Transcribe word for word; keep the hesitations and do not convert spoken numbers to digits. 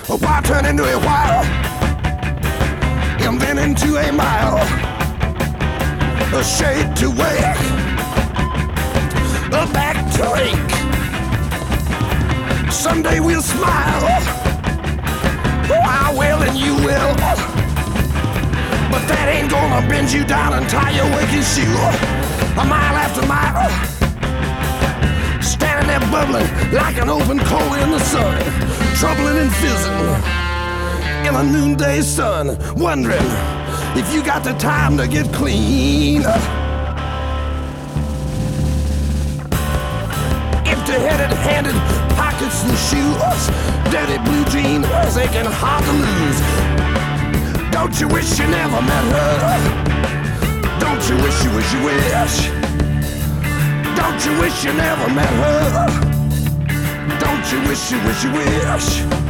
A while turned into a while, and then into a mile. A shade to wake, a back to ache. Someday we'll smile, oh, I will and you will. But that ain't gonna bend you down and tie your waking shoe. A mile after mile, standing there bubbling like an open coal in the sun, troubling and fizzing in a noonday sun, wondering if you got the time to get clean. Empty-headed, handed, pockets and shoes, dirty blue jeans, aching hard to lose. Don't you wish you never met her? Don't you wish you wish you wish? Don't you wish you never met her? Don't you wish you wish you wish?